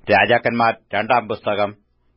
രാജാക്കന്മാർ 2 പുസ്തകം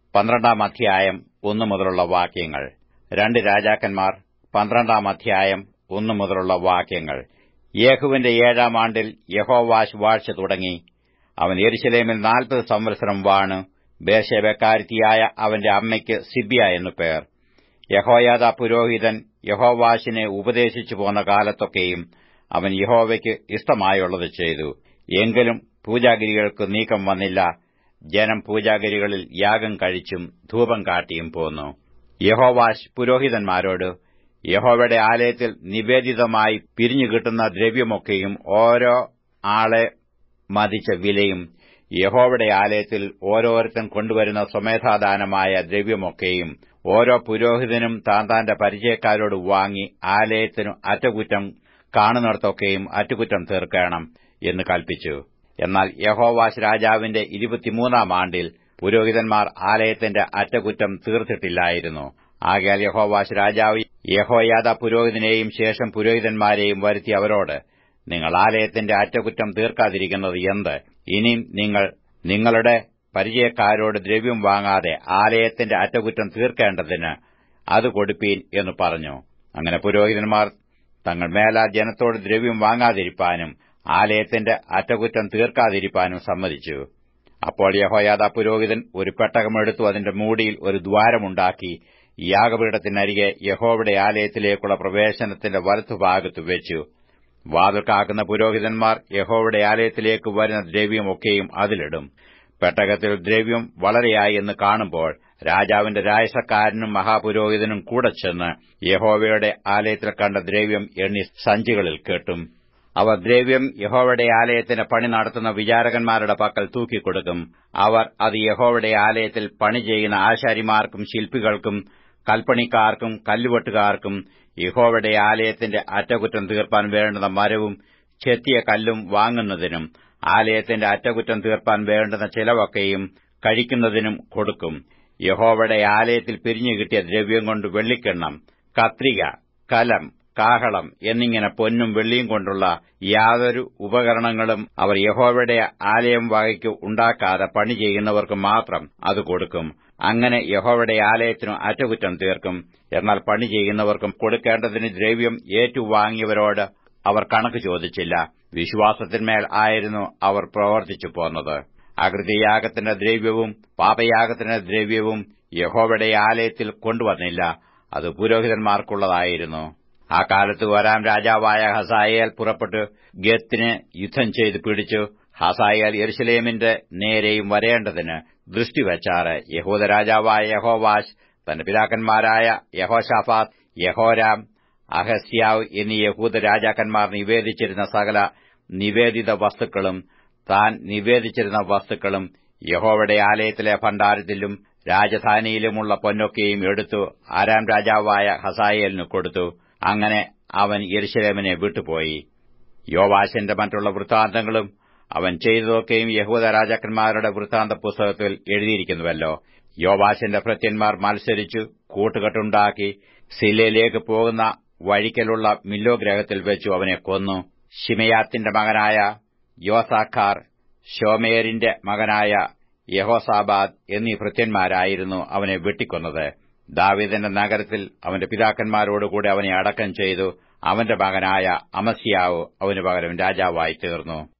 12 അധ്യായം 1 മുതലുള്ള വാക്യങ്ങൾ. 2 രാജാക്കന്മാർ 12 അധ്യായം 1 മുതലുള്ള വാക്യങ്ങൾ. യേഹൂവിന്റെ 7-ാം ആണ്ടിൽ യെഹോവാശ് വാഴ്ച തുടങ്ങി. അവൻ യെരൂശലേമിൽ 40 സംവത്സരം വാണു. ബേർശേബക്കാരത്തിയായ അവന്റെ അമ്മയ്ക്ക് സിബ്യ എന്നു പേർ. യഹോയാദാ പുരോഹിതൻ യഹോവാശിനെ ഉപദേശിച്ചു പോന്ന കാലത്തൊക്കെയും അവൻ യഹോവയ്ക്ക് ഇഷ്ടമായുള്ളത് ചെയ്തു. എങ്കിലും പൂജാഗിരികൾക്ക് നീക്കം വന്നില്ല. ജനം പൂജാഗിരികളിൽ യാഗം കഴിച്ചും ധൂപം കാട്ടിയും പോന്നു. യഹോവാശ് പുരോഹിതന്മാരോട്, യഹോവയുടെ ആലയത്തിൽ നിവേദിതമായി പിരിഞ്ഞുകിട്ടുന്ന ദ്രവ്യമൊക്കെയും ഓരോ ആളെ മതിച്ച വിലയും, യഹോവയുടെ ആലയത്തിൽ ഓരോരുത്തൻ കൊണ്ടുവരുന്ന സ്വമേധാദാനമായ ദ്രവ്യമൊക്കെയും ഓരോ പുരോഹിതനും താന്താന്റെ പരിചയക്കാരോട് വാങ്ങി ആലയത്തിനു അറ്റകുറ്റം കാണുന്നിടത്തൊക്കെയും അറ്റകുറ്റം തീർക്കണം എന്ന് കൽപ്പിച്ചു. എന്നാൽ യഹോവാശ് രാജാവിന്റെ 23-ാം ആണ്ടിൽ പുരോഹിതന്മാർ ആലയത്തിന്റെ അറ്റകുറ്റം തീർത്തിട്ടില്ലായിരുന്നു. ആകയാൽ യഹോവാശ് രാജാവ് യഹോയാദാ പുരോഹിതനെയും ശേഷം പുരോഹിതന്മാരെയും വരുത്തി അവരോട്, നിങ്ങൾ ആലയത്തിന്റെ അറ്റകുറ്റം തീർക്കാതിരിക്കുന്നത് എന്ത്? ഇനിയും നിങ്ങൾ നിങ്ങളുടെ പരിചയക്കാരോട് ദ്രവ്യം വാങ്ങാതെ ആലയത്തിന്റെ അറ്റകുറ്റം തീർക്കേണ്ടതിന് അത് കൊടുപ്പീൻ എന്ന് പറഞ്ഞു. അങ്ങനെ പുരോഹിതന്മാർ തങ്ങൾ മേലാൽ ജനത്തോട് ദ്രവ്യം വാങ്ങാതിരിപ്പാനും ആലയത്തിന്റെ അറ്റകുറ്റം തീർക്കാതിരിപ്പാനും സമ്മതിച്ചു. അപ്പോൾ യഹോയാദാ പുരോഹിതൻ ഒരു പെട്ടകമെടുത്തു അതിന്റെ മൂടിയിൽ ഒരു ദ്വാരമുണ്ടാക്കി യാഗപീഠത്തിനരികെ യഹോവയുടെ ആലയത്തിലേക്കുള്ള പ്രവേശനത്തിന്റെ വലത്തുഭാഗത്ത് വെച്ചു. വാതിൽ കാക്കുന്ന പുരോഹിതന്മാർ യഹോവയുടെ ആലയത്തിലേക്ക് വരുന്ന ദ്രവ്യമൊക്കെയും അതിലിടും. പെട്ടകത്തിൽ ദ്രവ്യം വളരെയായി എന്ന് കാണുമ്പോൾ രാജാവിന്റെ രായസക്കാരനും മഹാപുരോഹിതനും കൂടെ ചെന്ന് യഹോവയുടെ ആലയത്തിൽ കണ്ട ദ്രവ്യം എണ്ണി സഞ്ചികളിൽ കെട്ടും. അവർ ദ്രവ്യം യഹോവയുടെ ആലയത്തിന് പണി നടത്തുന്ന വിചാരകന്മാരുടെ പക്കൽ തൂക്കിക്കൊടുക്കും. അവർ അത് യഹോവയുടെ ആലയത്തിൽ പണി ചെയ്യുന്ന ആശാരിമാർക്കും ശില്പികൾക്കും കൽപ്പണിക്കാർക്കും കല്ലുവെട്ടുകാർക്കും യഹോവയുടെ ആലയത്തിന്റെ അറ്റകുറ്റം തീർപ്പാൻ വേണ്ടുന്ന മരവും ചെത്തിയ കല്ലും വാങ്ങുന്നതിനും ആലയത്തിന്റെ അറ്റകുറ്റം തീർപ്പാൻ വേണ്ടുന്ന ചിലവൊക്കെയും കഴിക്കുന്നതിനും കൊടുക്കും. യഹോവയുടെ ആലയത്തിൽ പിരിഞ്ഞുകിട്ടിയ ദ്രവ്യം കൊണ്ട് വെള്ളിക്കിണ്ണം, കത്രിക, കലം, കാഹളം എന്നിങ്ങനെ പൊന്നും വെള്ളിയും കൊണ്ടുള്ള യാതൊരു ഉപകരണങ്ങളും അവർ യഹോവയുടെ ആലയം വകയ്ക്ക് ഉണ്ടാക്കാതെ പണി ചെയ്യുന്നവർക്ക് മാത്രം അത് കൊടുക്കും. അങ്ങനെ യഹോവയുടെ ആലയത്തിനു അറ്റകുറ്റം തീർക്കും. എന്നാൽ പണി ചെയ്യുന്നവർക്കും കൊടുക്കേണ്ടതിന് ദ്രവ്യം ഏറ്റുവാങ്ങിയവരോട് അവർ കണക്ക് ചോദിച്ചില്ല. വിശ്വാസത്തിന്മേൽ ആയിരുന്നു അവർ പ്രവർത്തിച്ചു പോന്നത്. അകൃത്യയാഗത്തിന്റെ ദ്രവ്യവും പാപയാഗത്തിന്റെ ദ്രവ്യവും യഹോവയുടെ ആലയത്തിൽ കൊണ്ടുവന്നില്ല. അത് പുരോഹിതന്മാർക്കുള്ളതായിരുന്നു. ആ കാലത്ത് അരാം രാജാവായ ഹസായേൽ പുറപ്പെട്ട് ഗത്തിനെ യുദ്ധം ചെയ്ത് പിടിച്ചു. ഹസായേൽ യെരൂശലേമിന്റെ നേരെയും വരേണ്ടതിന് ദൃഷ്ടിവച്ചാറ്. യഹൂദ രാജാവായ യഹോവാശ് തന്റെ പിതാക്കന്മാരായ യഹോശാഫാത്ത്, യഹോരാം, അഹസ്യാവ് എന്നീ യഹൂദ രാജാക്കന്മാർ നിവേദിച്ചിരുന്ന സകല നിവേദിത വസ്തുക്കളും താൻ നിവേദിച്ചിരുന്ന വസ്തുക്കളും യഹോവയുടെ ആലയത്തിലെ ഭണ്ഡാരത്തിലും രാജധാനിയിലുമുള്ള പൊന്നൊക്കെയും എടുത്തു അരാം രാജാവായ ഹസായേലിന് കൊടുത്തു. അങ്ങനെ അവൻ യെരൂശലേമിനെ വിട്ടുപോയി. യോവാശിന്റെ മറ്റുള്ള വൃത്താന്തങ്ങളും അവൻ ചെയ്തതൊക്കെയും യഹൂദ രാജാക്കന്മാരുടെ വൃത്താന്ത പുസ്തകത്തിൽ എഴുതിയിരിക്കുന്നുവല്ലോ. യോവാശിന്റെ ഭൃത്യന്മാർ മത്സരിച്ചു കൂട്ടുകെട്ടുണ്ടാക്കി സിലയിലേക്ക് പോകുന്ന വഴിക്കലുള്ള മില്ലോ ഗ്രഹത്തിൽ വെച്ചു അവനെ കൊന്നു. ശിമെയാത്തിന്റെ മകനായ യോസാഖാർ, ശോമേരിന്റെ മകനായ യഹോസാബാദ് എന്നീ ഭൃത്യന്മാരായിരുന്നു അവനെ വെട്ടിക്കൊന്നത്. ദാവീദിന്റെ നഗരത്തിൽ അവന്റെ പിതാക്കന്മാരോടുകൂടി അവനെ അടക്കം ചെയ്തു. അവന്റെ മകനായ അമസ്യാവ് അവനു പകരം രാജാവായി തീർന്നു.